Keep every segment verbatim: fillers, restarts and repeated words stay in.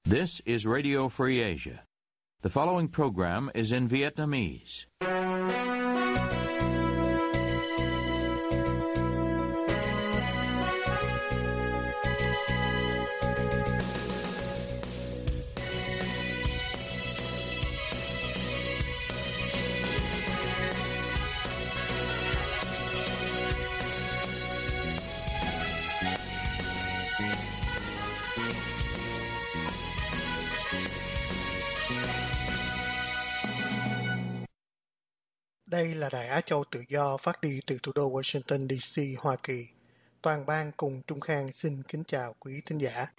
This is Radio Free Asia. The following program is in Vietnamese. Đây là Đài Á Châu Tự Do phát đi từ thủ đô Washington, đê xê, Hoa Kỳ. Toàn ban cùng Trung Khang xin kính chào quý thính giả.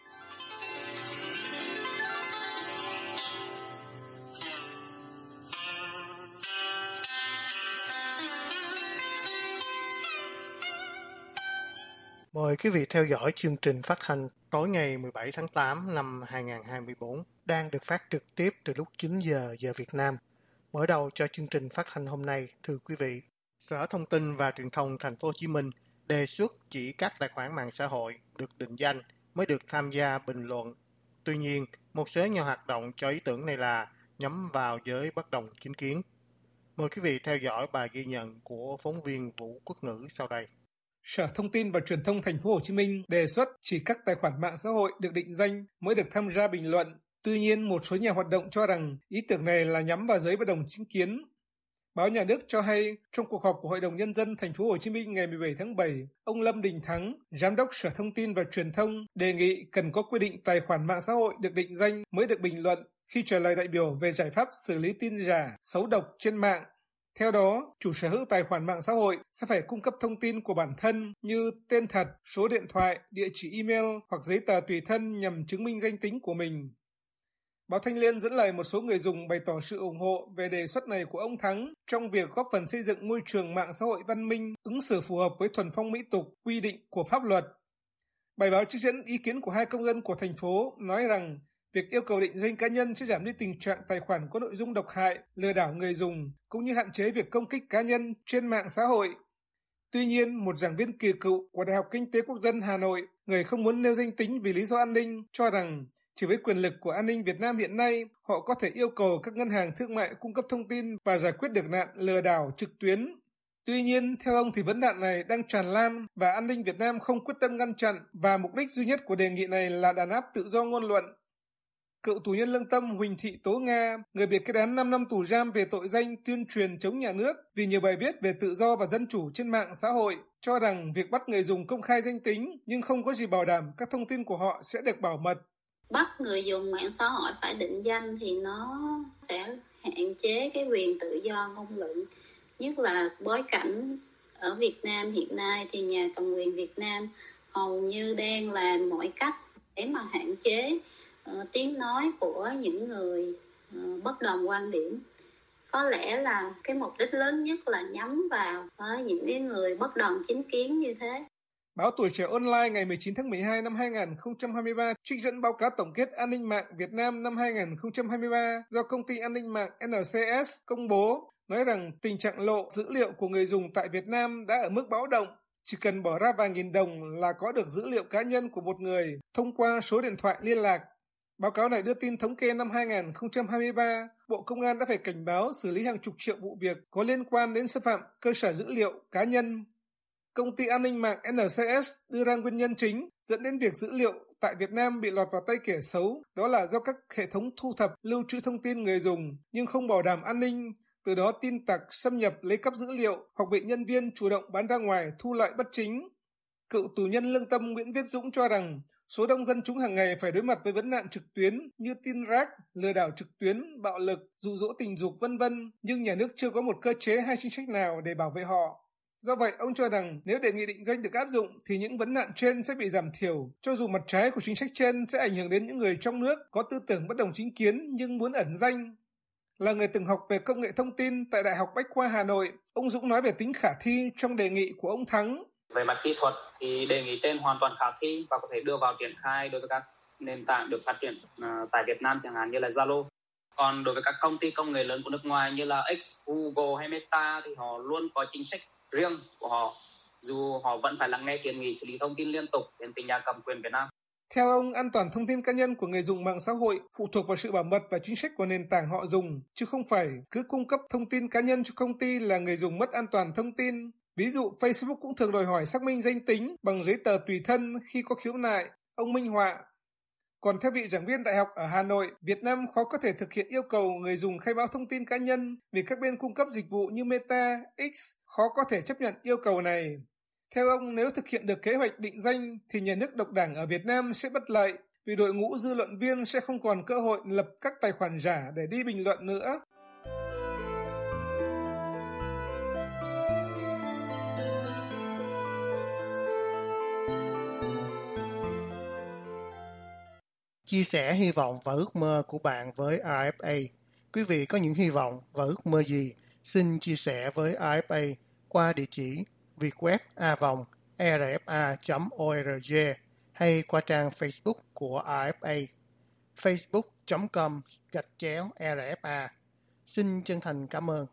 Mời quý vị theo dõi chương trình phát hành tối ngày mười bảy tháng tám năm hai nghìn không trăm hai mươi tư, đang được phát trực tiếp từ lúc chín giờ giờ Việt Nam. Mở đầu cho chương trình phát thanh hôm nay, thưa quý vị, Sở Thông tin và Truyền thông Thành phố Hồ Chí Minh đề xuất chỉ các tài khoản mạng xã hội được định danh mới được tham gia bình luận. Tuy nhiên, một số nhà hoạt động cho ý tưởng này là nhắm vào giới bất đồng chính kiến. Mời quý vị theo dõi bài ghi nhận của phóng viên Vũ Quốc Ngữ sau đây. Sở Thông tin và Truyền thông Thành phố Hồ Chí Minh đề xuất chỉ các tài khoản mạng xã hội được định danh mới được tham gia bình luận. Tuy nhiên, một số nhà hoạt động cho rằng ý tưởng này là nhắm vào giới bất đồng chính kiến. Báo Nhà nước cho hay, trong cuộc họp của Hội đồng Nhân dân Thành phố Hồ Chí Minh ngày mười bảy tháng bảy, ông Lâm Đình Thắng, Giám đốc Sở Thông tin và Truyền thông, đề nghị cần có quy định tài khoản mạng xã hội được định danh mới được bình luận khi trả lời đại biểu về giải pháp xử lý tin giả, xấu độc trên mạng. Theo đó, chủ sở hữu tài khoản mạng xã hội sẽ phải cung cấp thông tin của bản thân như tên thật, số điện thoại, địa chỉ email hoặc giấy tờ tùy thân nhằm chứng minh danh tính của mình. Báo Thanh Niên dẫn lời một số người dùng bày tỏ sự ủng hộ về đề xuất này của ông Thắng trong việc góp phần xây dựng môi trường mạng xã hội văn minh, ứng xử phù hợp với thuần phong mỹ tục, quy định của pháp luật. Bài báo trích dẫn ý kiến của hai công dân của thành phố nói rằng việc yêu cầu định danh cá nhân sẽ giảm đi tình trạng tài khoản có nội dung độc hại, lừa đảo người dùng, cũng như hạn chế việc công kích cá nhân trên mạng xã hội. Tuy nhiên, một giảng viên kỳ cựu của Đại học Kinh tế Quốc dân Hà Nội, người không muốn nêu danh tính vì lý do an ninh, cho rằng chỉ với quyền lực của an ninh Việt Nam hiện nay, họ có thể yêu cầu các ngân hàng thương mại cung cấp thông tin và giải quyết được nạn lừa đảo trực tuyến. Tuy nhiên, theo ông thì vấn nạn này đang tràn lan và an ninh Việt Nam không quyết tâm ngăn chặn và mục đích duy nhất của đề nghị này là đàn áp tự do ngôn luận. Cựu tù nhân lương tâm Huỳnh Thị Tố Nga, người bị kết án năm năm tù giam về tội danh tuyên truyền chống nhà nước vì nhiều bài viết về tự do và dân chủ trên mạng xã hội, cho rằng việc bắt người dùng công khai danh tính nhưng không có gì bảo đảm các thông tin của họ sẽ được bảo mật. Bắt người dùng mạng xã hội phải định danh thì nó sẽ hạn chế cái quyền tự do ngôn luận, nhất là bối cảnh ở Việt Nam hiện nay thì nhà cầm quyền Việt Nam hầu như đang làm mọi cách để mà hạn chế uh, tiếng nói của những người uh, bất đồng quan điểm. Có lẽ là cái mục đích lớn nhất là nhắm vào uh, những cái người bất đồng chính kiến như thế. Báo Tuổi Trẻ Online ngày mười chín tháng mười hai năm hai nghìn không trăm hai mươi ba trích dẫn báo cáo tổng kết an ninh mạng Việt Nam năm hai nghìn không trăm hai mươi ba do công ty an ninh mạng en xê ét công bố, nói rằng tình trạng lộ dữ liệu của người dùng tại Việt Nam đã ở mức báo động. Chỉ cần bỏ ra vài nghìn đồng là có được dữ liệu cá nhân của một người thông qua số điện thoại liên lạc. Báo cáo này đưa tin thống kê năm hai nghìn không trăm hai mươi ba, Bộ Công an đã phải cảnh báo xử lý hàng chục triệu vụ việc có liên quan đến xâm phạm cơ sở dữ liệu cá nhân. Công ty an ninh mạng en xê ét đưa ra nguyên nhân chính dẫn đến việc dữ liệu tại Việt Nam bị lọt vào tay kẻ xấu, đó là do các hệ thống thu thập, lưu trữ thông tin người dùng nhưng không bảo đảm an ninh, từ đó tin tặc xâm nhập lấy cắp dữ liệu hoặc bị nhân viên chủ động bán ra ngoài thu lợi bất chính. Cựu tù nhân lương tâm Nguyễn Viết Dũng cho rằng số đông dân chúng hàng ngày phải đối mặt với vấn nạn trực tuyến như tin rác, lừa đảo trực tuyến, bạo lực, dụ dỗ tình dục vân vân, nhưng nhà nước chưa có một cơ chế hay chính sách nào để bảo vệ họ. Do vậy, ông cho rằng nếu đề nghị định danh được áp dụng thì những vấn nạn trên sẽ bị giảm thiểu, cho dù mặt trái của chính sách trên sẽ ảnh hưởng đến những người trong nước có tư tưởng bất đồng chính kiến nhưng muốn ẩn danh. Là người từng học về công nghệ thông tin tại Đại học Bách khoa Hà Nội, ông Dũng nói về tính khả thi trong đề nghị của ông Thắng. Về mặt kỹ thuật thì đề nghị trên hoàn toàn khả thi và có thể đưa vào triển khai đối với các nền tảng được phát triển uh, tại Việt Nam chẳng hạn như là Zalo. Còn đối với các công ty công nghệ lớn của nước ngoài như là X, Google hay Meta thì họ luôn có chính sách riêng của họ, dù họ vẫn phải lắng nghe kiến nghị xử lý thông tin liên tục đến từ nhà cầm quyền Việt Nam. Theo ông, an toàn thông tin cá nhân của người dùng mạng xã hội phụ thuộc vào sự bảo mật và chính sách của nền tảng họ dùng, chứ không phải cứ cung cấp thông tin cá nhân cho công ty là người dùng mất an toàn thông tin. Ví dụ, Facebook cũng thường đòi hỏi xác minh danh tính bằng giấy tờ tùy thân khi có khiếu nại, ông minh họa. Còn theo vị giảng viên đại học ở Hà Nội, Việt Nam khó có thể thực hiện yêu cầu người dùng khai báo thông tin cá nhân vì các bên cung cấp dịch vụ như Meta, X khó có thể chấp nhận yêu cầu này. Theo ông, nếu thực hiện được kế hoạch định danh thì nhà nước độc đảng ở Việt Nam sẽ bất lợi vì đội ngũ dư luận viên sẽ không còn cơ hội lập các tài khoản giả để đi bình luận nữa. Chia sẻ hy vọng và ước mơ của bạn với rờ ép a. Quý vị có những hy vọng và ước mơ gì? Xin chia sẻ với rờ ép a qua địa chỉ vietweb a vòng rờ ép a chấm org hay qua trang Facebook của rờ ép a, facebook chấm com gạch chéo rờ ép a. Xin chân thành cảm ơn.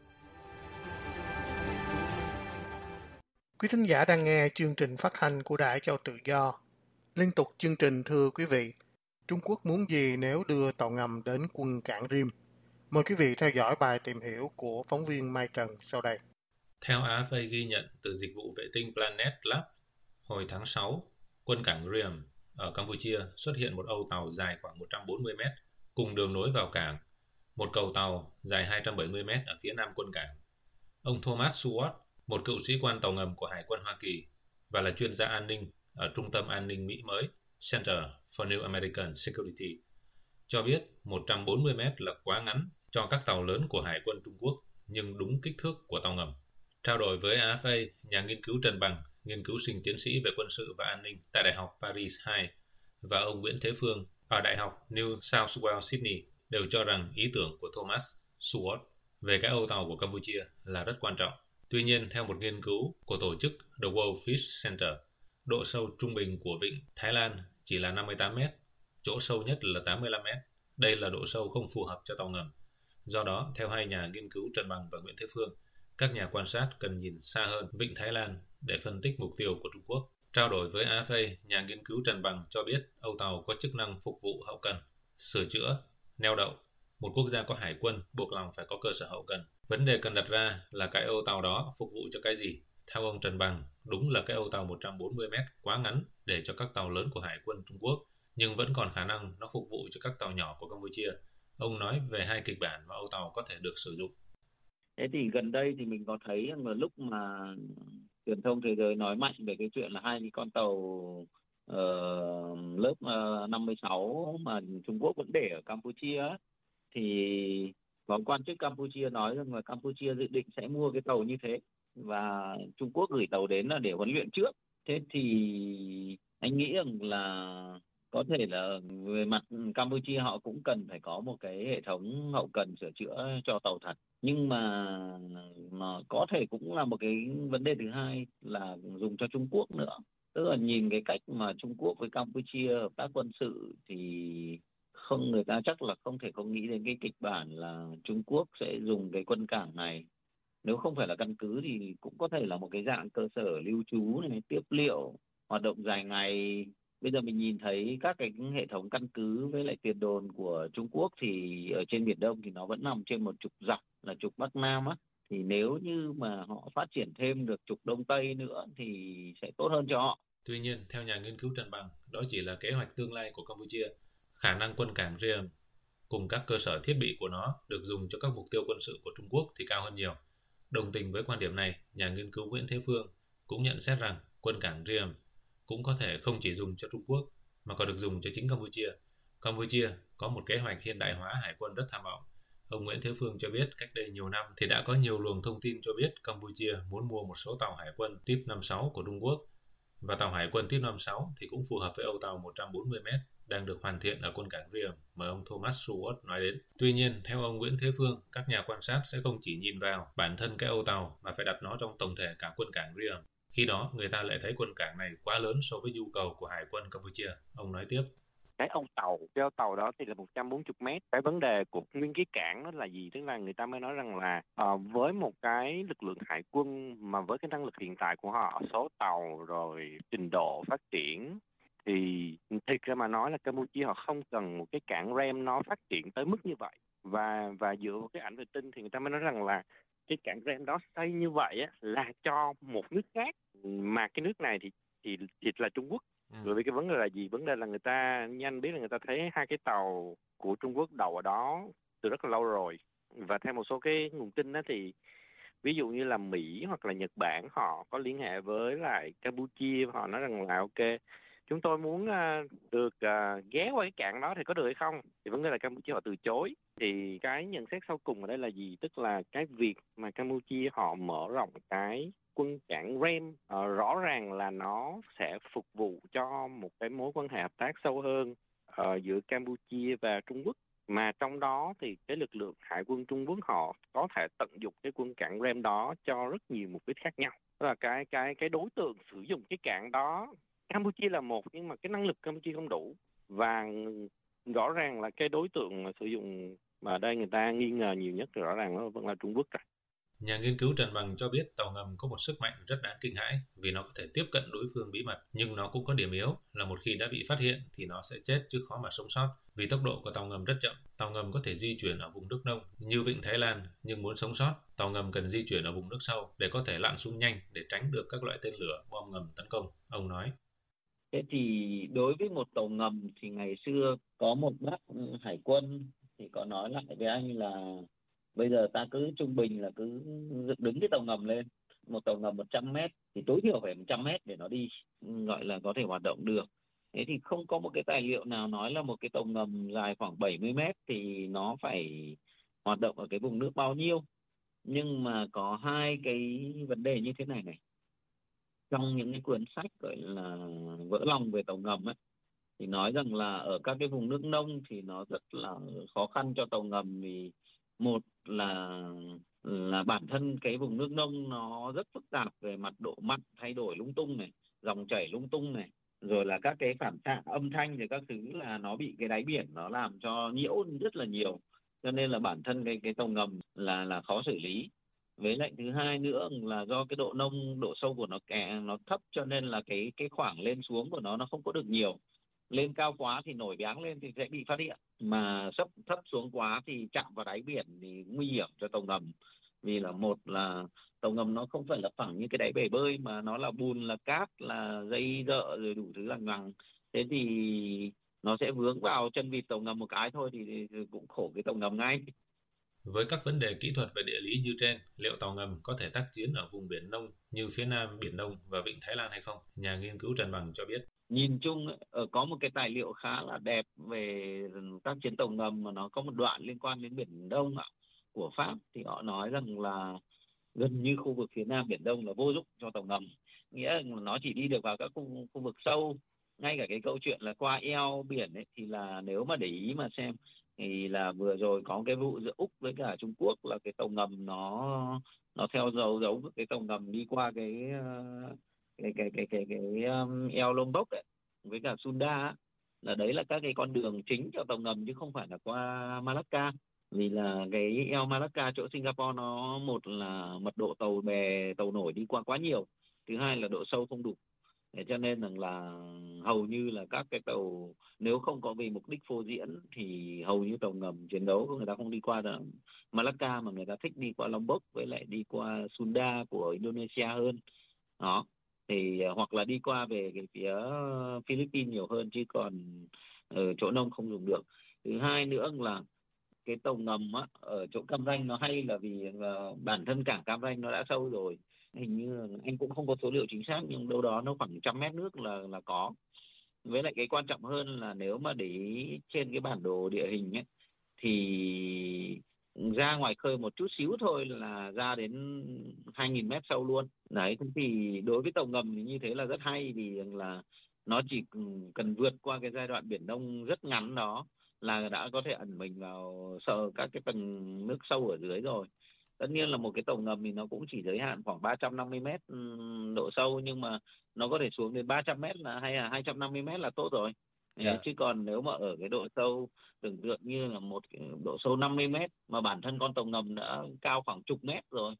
Quý thính giả đang nghe chương trình phát thanh của Đài Châu Tự Do. Liên tục chương trình thưa quý vị, Trung Quốc muốn gì nếu đưa tàu ngầm đến quần cảng Rim? Mời quý vị theo dõi bài tìm hiểu của phóng viên Mai Trần sau đây. Theo a ép a ghi nhận từ dịch vụ vệ tinh Planet Lab, hồi tháng sáu, quân cảng Riem ở Campuchia xuất hiện một âu tàu dài khoảng một trăm bốn mươi mét cùng đường nối vào cảng, một cầu tàu dài hai trăm bảy mươi mét ở phía nam quân cảng. Ông Thomas Seward, một cựu sĩ quan tàu ngầm của Hải quân Hoa Kỳ và là chuyên gia an ninh ở Trung tâm An ninh Mỹ mới Center for New American Security, cho biết một trăm bốn mươi mét là quá ngắn cho các tàu lớn của Hải quân Trung Quốc, nhưng đúng kích thước của tàu ngầm. Trao đổi với a ép a, nhà nghiên cứu Trần Bằng, nghiên cứu sinh tiến sĩ về quân sự và an ninh tại Đại học Paris hai, và ông Nguyễn Thế Phương ở Đại học New South Wales Sydney đều cho rằng ý tưởng của Thomas Seward về cái âu tàu của Campuchia là rất quan trọng. Tuy nhiên, theo một nghiên cứu của tổ chức The World Fish Center, độ sâu trung bình của vịnh Thái Lan chỉ là năm mươi tám mét, chỗ sâu nhất là tám mươi lăm mét. Đây là độ sâu không phù hợp cho tàu ngầm. Do đó, theo hai nhà nghiên cứu Trần Bằng và Nguyễn Thế Phương, các nhà quan sát cần nhìn xa hơn vịnh Thái Lan để phân tích mục tiêu của Trung Quốc. Trao đổi với a ép a, nhà nghiên cứu Trần Bằng cho biết âu tàu có chức năng phục vụ hậu cần, sửa chữa, neo đậu. Một quốc gia có hải quân buộc lòng phải có cơ sở hậu cần. Vấn đề cần đặt ra là cái âu tàu đó phục vụ cho cái gì? Theo ông Trần Bằng, đúng là cái âu tàu một trăm bốn mươi mét quá ngắn để cho các tàu lớn của Hải quân Trung Quốc, nhưng vẫn còn khả năng nó phục vụ cho các tàu nhỏ của Campuchia. Ông nói về hai kịch bản mà âu tàu có thể được sử dụng. Thế thì gần đây thì mình có thấy là lúc mà truyền thông thế giới nói mạnh về cái chuyện là hai cái con tàu uh, lớp uh, năm mươi sáu mà Trung Quốc vẫn để ở Campuchia, thì có quan chức Campuchia nói rằng là Campuchia dự định sẽ mua cái tàu như thế và Trung Quốc gửi tàu đến là để huấn luyện trước. Thế thì anh nghĩ rằng là có thể là về mặt Campuchia họ cũng cần phải có một cái hệ thống hậu cần sửa chữa cho tàu thật. Nhưng mà, mà có thể cũng là một cái vấn đề thứ hai là dùng cho Trung Quốc nữa. Tức là nhìn cái cách mà Trung Quốc với Campuchia hợp tác quân sự thì không, người ta chắc là không thể không nghĩ đến cái kịch bản là Trung Quốc sẽ dùng cái quân cảng này. Nếu không phải là căn cứ thì cũng có thể là một cái dạng cơ sở lưu trú này, tiếp liệu, hoạt động dài ngày. Bây giờ mình nhìn thấy các cái hệ thống căn cứ với lại tiền đồn của Trung Quốc thì ở trên Biển Đông thì nó vẫn nằm trên một trục dọc là trục Bắc Nam á. Thì nếu như mà họ phát triển thêm được trục Đông Tây nữa thì sẽ tốt hơn cho họ. Tuy nhiên, theo nhà nghiên cứu Trần Bằng, đó chỉ là kế hoạch tương lai của Campuchia. Khả năng quân cảng Riem cùng các cơ sở thiết bị của nó được dùng cho các mục tiêu quân sự của Trung Quốc thì cao hơn nhiều. Đồng tình với quan điểm này, nhà nghiên cứu Nguyễn Thế Phương cũng nhận xét rằng quân cảng Riem cũng có thể không chỉ dùng cho Trung Quốc mà còn được dùng cho chính Campuchia. Campuchia có một kế hoạch hiện đại hóa hải quân rất tham vọng. Ông Nguyễn Thế Phương cho biết cách đây nhiều năm thì đã có nhiều luồng thông tin cho biết Campuchia muốn mua một số tàu hải quân Type năm sáu của Trung Quốc. Và tàu hải quân Type năm sáu thì cũng phù hợp với âu tàu một trăm bốn mươi mét đang được hoàn thiện ở quân cảng Riem mà ông Thomas Seward nói đến. Tuy nhiên, theo ông Nguyễn Thế Phương, các nhà quan sát sẽ không chỉ nhìn vào bản thân cái âu tàu mà phải đặt nó trong tổng thể cả quân cảng Riem. Khi đó, người ta lại thấy quân cảng này quá lớn so với nhu cầu của Hải quân Campuchia. Ông nói tiếp. Cái âu tàu, cái âu tàu đó thì là một trăm bốn mươi mét. Cái vấn đề của nguyên cái cảng đó là gì? Tức là người ta mới nói rằng là uh, với một cái lực lượng hải quân mà với cái năng lực hiện tại của họ, số tàu rồi trình độ phát triển thì thiệt ra mà nói là Campuchia họ không cần một cái cảng rem nó phát triển tới mức như vậy. Và và dựa vào cái ảnh vệ tinh thì người ta mới nói rằng là cái cảng rem đó xây như vậy á, là cho một nước khác, mà cái nước này thì thì thì là Trung Quốc. Ừ. Bởi vì cái vấn đề là gì? Vấn đề là người ta, như anh biết là người ta thấy hai cái tàu của Trung Quốc đậu ở đó từ rất là lâu rồi. Và theo một số cái nguồn tin đó thì ví dụ như là Mỹ hoặc là Nhật Bản họ có liên hệ với lại Campuchia, họ nói rằng là ok, chúng tôi muốn uh, được uh, ghé qua cái cảng đó thì có được hay không? Thì vấn đề là Campuchia họ từ chối. Thì cái nhận xét sau cùng ở đây là gì? Tức là cái việc mà Campuchia họ mở rộng cái quân cảng rem uh, rõ ràng là nó sẽ phục vụ cho một cái mối quan hệ hợp tác sâu hơn uh, giữa Campuchia và Trung Quốc. Mà trong đó thì cái lực lượng hải quân Trung Quốc họ có thể tận dụng cái quân cảng rem đó cho rất nhiều mục đích khác nhau. Tức là cái cái cái đối tượng sử dụng cái cảng đó, Campuchia là một, nhưng mà cái năng lực Campuchia không đủ. Và rõ ràng là cái đối tượng mà sử dụng mà ở đây người ta nghi ngờ nhiều nhất thì rõ ràng nó vẫn là Trung Quốc rồi. Nhà nghiên cứu Trần Bằng cho biết tàu ngầm có một sức mạnh rất đáng kinh hãi vì nó có thể tiếp cận đối phương bí mật, nhưng nó cũng có điểm yếu là một khi đã bị phát hiện thì nó sẽ chết chứ khó mà sống sót. Vì tốc độ của tàu ngầm rất chậm, tàu ngầm có thể di chuyển ở vùng nước nông như vịnh Thái Lan, nhưng muốn sống sót, tàu ngầm cần di chuyển ở vùng nước sâu để có thể lặn xuống nhanh để tránh được các loại tên lửa, bom ngầm tấn công, ông nói. Thế thì đối với một tàu ngầm thì ngày xưa có một bác hải quân thì có nói lại với anh là bây giờ ta cứ trung bình là cứ dựng đứng cái tàu ngầm lên, một tàu ngầm một trăm mét thì tối thiểu phải một trăm mét để nó đi, gọi là có thể hoạt động được. Thế thì không có một cái tài liệu nào nói là một cái tàu ngầm dài khoảng bảy mươi mét thì nó phải hoạt động ở cái vùng nước bao nhiêu. Nhưng mà có hai cái vấn đề như thế này này. Trong những cái cuốn sách gọi là vỡ lòng về tàu ngầm ấy, thì nói rằng là ở các cái vùng nước nông thì nó rất là khó khăn cho tàu ngầm, vì một là là bản thân cái vùng nước nông nó rất phức tạp về mặt độ mặn thay đổi lung tung này, dòng chảy lung tung này, rồi là các cái phản xạ âm thanh thì các thứ là nó bị cái đáy biển nó làm cho nhiễu rất là nhiều, cho nên là bản thân cái cái tàu ngầm là là khó xử lý. Với lại thứ hai nữa là do cái độ nông, độ sâu của nó kè nó thấp, cho nên là cái cái khoảng lên xuống của nó nó không có được nhiều. Lên cao quá thì nổi báng lên thì sẽ bị phát hiện, mà thấp thấp xuống quá thì chạm vào đáy biển thì nguy hiểm cho tàu ngầm. Vì là một là tàu ngầm nó không phải là phẳng như cái đáy bể bơi, mà nó là bùn, là cát, là dây dợ rồi đủ thứ lằng nhằng. Thế thì nó sẽ vướng vào chân vịt tàu ngầm một cái thôi thì, thì cũng khổ cái tàu ngầm ngay. Với các vấn đề kỹ thuật và địa lý như trên, liệu tàu ngầm có thể tác chiến ở vùng biển nông như phía nam Biển Đông và vịnh Thái Lan hay không? Nhà nghiên cứu Trần Bằng cho biết. Nhìn chung ở có một cái tài liệu khá là đẹp về tác chiến tàu ngầm mà nó có một đoạn liên quan đến Biển Đông của Pháp, thì họ nói rằng là gần như khu vực phía nam Biển Đông là vô dụng cho tàu ngầm, nghĩa là nó chỉ đi được vào các khu, khu vực sâu. Ngay cả cái câu chuyện là qua eo biển ấy, thì là nếu mà để ý mà xem thì là vừa rồi có cái vụ giữa Úc với cả Trung Quốc là cái tàu ngầm nó nó theo dấu dấu cái tàu ngầm đi qua cái cái cái cái cái, cái um, eo Lombok ấy, với cả Sunda ấy, là đấy là các cái con đường chính cho tàu ngầm chứ không phải là qua Malacca. Vì là cái eo Malacca chỗ Singapore nó một là mật độ tàu bè tàu nổi đi qua quá nhiều, thứ hai là độ sâu không đủ. Để cho nên rằng là hầu như là các cái tàu nếu không có vì mục đích phô diễn thì hầu như tàu ngầm chiến đấu người ta không đi qua Malacca, mà người ta thích đi qua Lombok với lại đi qua Sunda của Indonesia hơn đó, thì hoặc là đi qua về cái phía Philippines nhiều hơn, chứ còn ở chỗ nông không dùng được. Thứ hai nữa là cái tàu ngầm á, ở chỗ Cam Ranh nó hay là vì uh, bản thân cảng Cam Ranh nó đã sâu rồi, hình như anh cũng không có số liệu chính xác nhưng đâu đó nó khoảng trăm mét nước là là có. Với lại cái quan trọng hơn là nếu mà để ý trên cái bản đồ địa hình ấy, thì ra ngoài khơi một chút xíu thôi là ra đến hai nghìn mét sâu luôn. Đấy, thì đối với tàu ngầm thì như thế là rất hay, vì là nó chỉ cần vượt qua cái giai đoạn Biển Đông rất ngắn đó là đã có thể ẩn mình vào sợ các cái tầng nước sâu ở dưới rồi. Tất nhiên là một cái tàu ngầm thì nó cũng chỉ giới hạn khoảng ba trăm năm mươi mét độ sâu, nhưng mà nó có thể xuống đến ba trăm mét là hay là hai trăm năm mươi mét là tốt rồi. Yeah. Chứ còn nếu mà ở cái độ sâu tưởng tượng như là một cái độ sâu năm mươi mét mà bản thân con tàu ngầm đã cao khoảng chục mét rồi,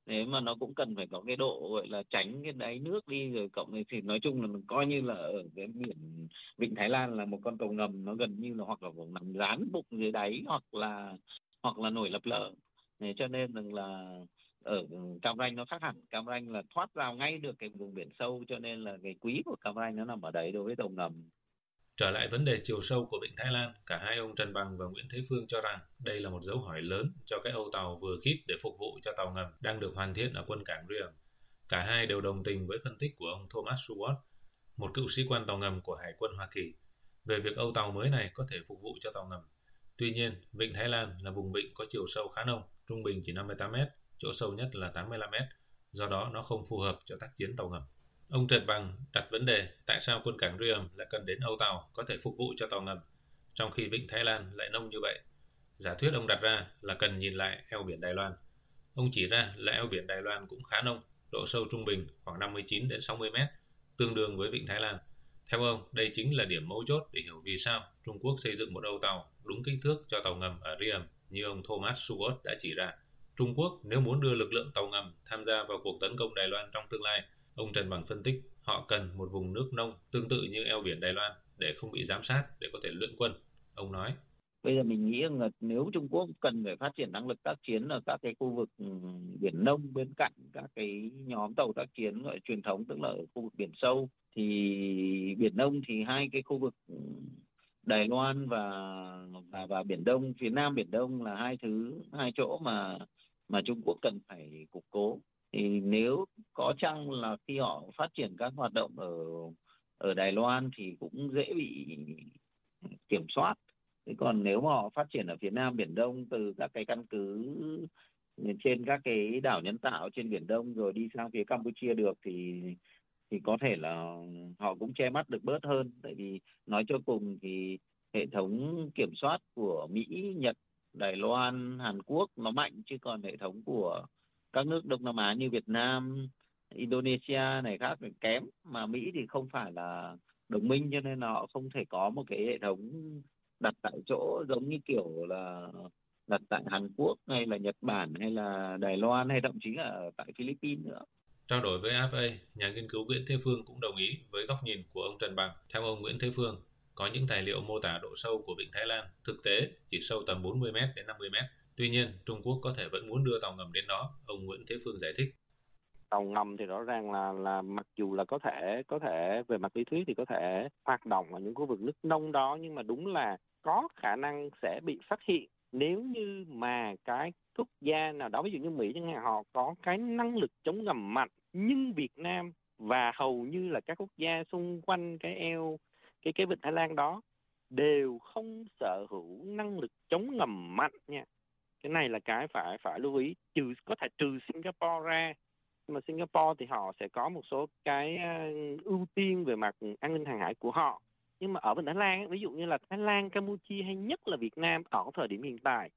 Thế mà nó cũng cần phải có cái độ gọi là tránh cái đáy nước đi, rồi cộng thì nói chung là mình coi như là ở cái biển Vịnh Thái Lan là một con tàu ngầm, nó gần như là hoặc là nằm dán bụng dưới đáy hoặc là hoặc là nổi lập lờ. Thế cho nên rằng là ở Cam Ranh nó khác hẳn, Cam Ranh là thoát vào ngay được cái vùng biển sâu, cho nên là cái quý của Cam Ranh nó nằm ở đấy đối với tàu ngầm. Trở lại vấn đề chiều sâu của Vịnh Thái Lan, cả hai ông Trần Bằng và Nguyễn Thế Phương cho rằng đây là một dấu hỏi lớn cho cái âu tàu vừa khít để phục vụ cho tàu ngầm đang được hoàn thiện ở quân cảng Ream. Cả hai đều đồng tình với phân tích của ông Thomas Suward, một cựu sĩ quan tàu ngầm của Hải quân Hoa Kỳ, về việc âu tàu mới này có thể phục vụ cho tàu ngầm. Tuy nhiên, Vịnh Thái Lan là vùng vịnh có chiều sâu khá nông, trung bình chỉ năm mươi tám mét, chỗ sâu nhất là tám mươi lăm mét, do đó nó không phù hợp cho tác chiến tàu ngầm. Ông Trần Bằng đặt vấn đề tại sao quân cảng Ream lại cần đến âu tàu có thể phục vụ cho tàu ngầm, trong khi Vịnh Thái Lan lại nông như vậy. Giả thuyết ông đặt ra là cần nhìn lại eo biển Đài Loan. Ông chỉ ra là eo biển Đài Loan cũng khá nông, độ sâu trung bình khoảng năm mươi chín đến sáu mươi mét, tương đương với Vịnh Thái Lan. Theo ông, đây chính là điểm mấu chốt để hiểu vì sao Trung Quốc xây dựng một âu tàu đúng kích thước cho tàu ngầm ở Ream như ông Thomas Suward đã chỉ ra. Trung Quốc nếu muốn đưa lực lượng tàu ngầm tham gia vào cuộc tấn công Đài Loan trong tương lai, ông Trần Bằng phân tích họ cần một vùng nước nông tương tự như eo biển Đài Loan để không bị giám sát, để có thể luyện quân. Ông nói, bây giờ mình nghĩ rằng là nếu Trung Quốc cần phải phát triển năng lực tác chiến ở các cái khu vực biển nông bên cạnh các cái nhóm tàu tác chiến gọi truyền thống, tức là ở khu vực biển sâu, thì biển nông thì hai cái khu vực Đài Loan và và và Biển Đông, phía Nam Biển Đông là hai thứ hai chỗ mà mà Trung Quốc cần phải củng cố. Thì nếu có chăng là khi họ phát triển các hoạt động ở ở Đài Loan thì cũng dễ bị kiểm soát. Thế còn nếu mà họ phát triển ở phía Nam Biển Đông từ các cái căn cứ trên các cái đảo nhân tạo trên Biển Đông rồi đi sang phía Campuchia được thì thì có thể là họ cũng che mắt được bớt hơn. Tại vì nói cho cùng thì hệ thống kiểm soát của Mỹ, Nhật, Đài Loan, Hàn Quốc nó mạnh, chứ còn hệ thống của các nước Đông Nam Á như Việt Nam, Indonesia này khác thì kém. Mà Mỹ thì không phải là đồng minh, cho nên là họ không thể có một cái hệ thống đặt tại chỗ giống như kiểu là đặt tại Hàn Quốc hay là Nhật Bản hay là Đài Loan hay thậm chí là ở tại Philippines nữa. Trao đổi với a ép a, nhà nghiên cứu Nguyễn Thế Phương cũng đồng ý với góc nhìn của ông Trần Bằng. Theo ông Nguyễn Thế Phương, có những tài liệu mô tả độ sâu của Vịnh Thái Lan thực tế chỉ sâu tầm bốn mươi mét đến năm mươi mét. Tuy nhiên, Trung Quốc có thể vẫn muốn đưa tàu ngầm đến đó, ông Nguyễn Thế Phương giải thích. Tàu ngầm thì rõ ràng là là mặc dù là có thể có thể về mặt lý thuyết thì có thể hoạt động ở những khu vực nước nông đó, nhưng mà đúng là có khả năng sẽ bị phát hiện nếu như mà cái quốc gia nào đó, ví dụ như Mỹ chẳng hạn, họ có cái năng lực chống ngầm mạnh, nhưng Việt Nam và hầu như là các quốc gia xung quanh cái eo cái cái Vịnh Thái Lan đó đều không sở hữu năng lực chống ngầm mạnh nha. Cái này là cái phải phải lưu ý, trừ có thể trừ Singapore ra. Nhưng mà Singapore thì họ sẽ có một số cái ưu tiên về mặt an ninh hàng hải của họ. Nhưng mà ở Vịnh Thái Lan, ví dụ như là Thái Lan, Campuchia hay nhất là Việt Nam ở thời điểm hiện tại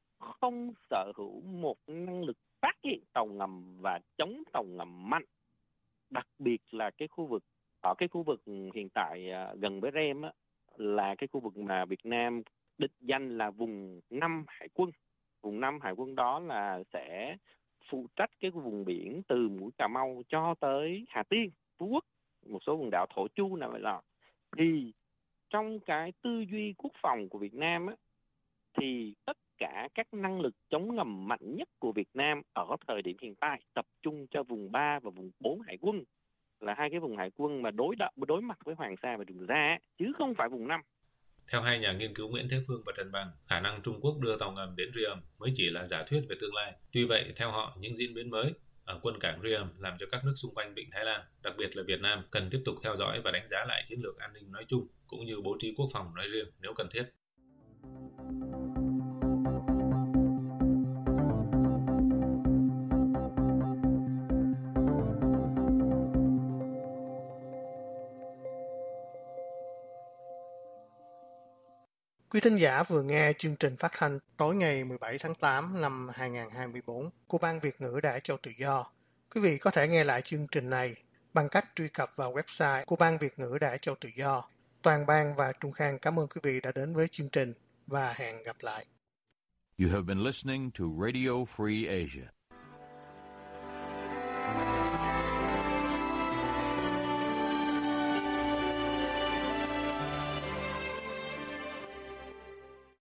không sở hữu một năng lực phát hiện tàu ngầm và chống tàu ngầm mạnh. Đặc biệt là cái khu vực, ở cái khu vực hiện tại gần với Ream á, là cái khu vực mà Việt Nam đích danh là vùng năm hải quân. Vùng năm hải quân đó là sẽ phụ trách cái vùng biển từ mũi Cà Mau cho tới Hà Tiên, Phú Quốc, một số vùng đảo Thổ Chu nào vậy là. Thì trong cái tư duy quốc phòng của Việt Nam á, thì tất cả các năng lực chống ngầm mạnh nhất của Việt Nam ở thời điểm hiện tại tập trung cho vùng ba và vùng bốn hải quân, là hai cái vùng hải quân mà đối đạo đối mặt với Hoàng Sa và Trường Sa, chứ không phải vùng năm. Theo hai nhà nghiên cứu Nguyễn Thế Phương và Trần Bằng, khả năng Trung Quốc đưa tàu ngầm đến Ream mới chỉ là giả thuyết về tương lai. Tuy vậy, theo họ, những diễn biến mới ở quân cảng Ream làm cho các nước xung quanh Vịnh Thái Lan, đặc biệt là Việt Nam, cần tiếp tục theo dõi và đánh giá lại chiến lược an ninh nói chung, cũng như bố trí quốc phòng nói riêng nếu cần thiết. Quý thính giả vừa nghe chương trình phát thanh tối ngày mười bảy tháng tám năm hai nghìn không trăm hai mươi tư của Ban Việt ngữ Đài Châu Tự Do. Quý vị có thể nghe lại chương trình này bằng cách truy cập vào website của Ban Việt ngữ Đài Châu Tự Do. Toàn ban và Trung Khang cảm ơn quý vị đã đến với chương trình và hẹn gặp lại. You have been listening to Radio Free Asia.